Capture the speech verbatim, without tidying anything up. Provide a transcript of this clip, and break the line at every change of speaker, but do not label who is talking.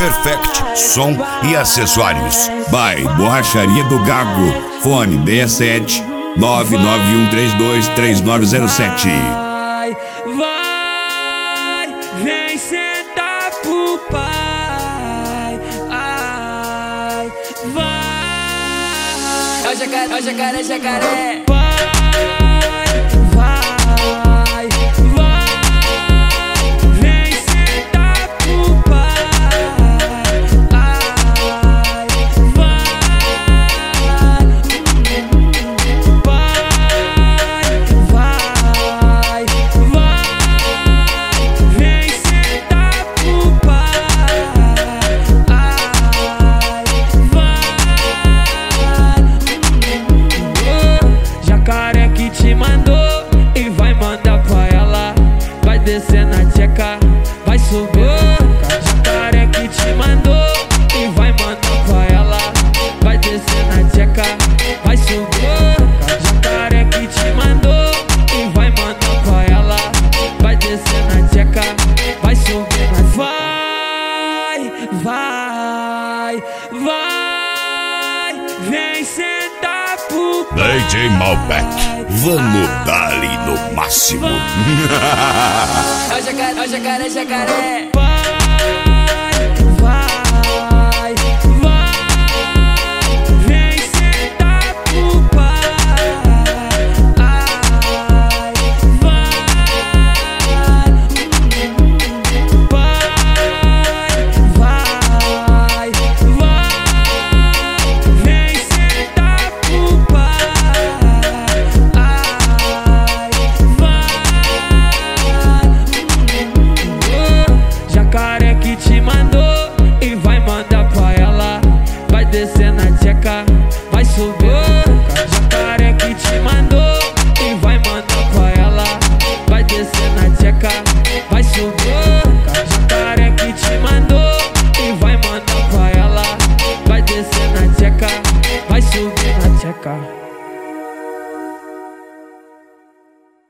Perfect Som e Acessórios. By Borracharia do Gago. Fone seis sete nove nove um três dois três nove zero sete.
Vai, vai, vem sentar pro pai. Ai, vai.
É o jacaré, é o jacaré, jacaré.
Descer na tcheca, vai subir. Jacaré que te mandou e vai mandar pra ela. Vai descer na tcheca, vai subir. Jacaré que te mandou e vai mandar pra ela. Vai descer na tcheca, vai subir. Vai, vai, vai, vem sentar pro pai.
D J Malbec, vamos dar-lhe no máximo.
É o jacaré, é o jacaré, jacaré.
Jacaré que te mandou e vai mandar pra ela. Vai descer na tcheca, vai subir. Jacaré que te mandou e vai mandar pra ela. Vai descer na tcheca, vai subir. Jacaré que te mandou e vai mandar pra ela. Vai descer na tcheca, vai subir na tcheca.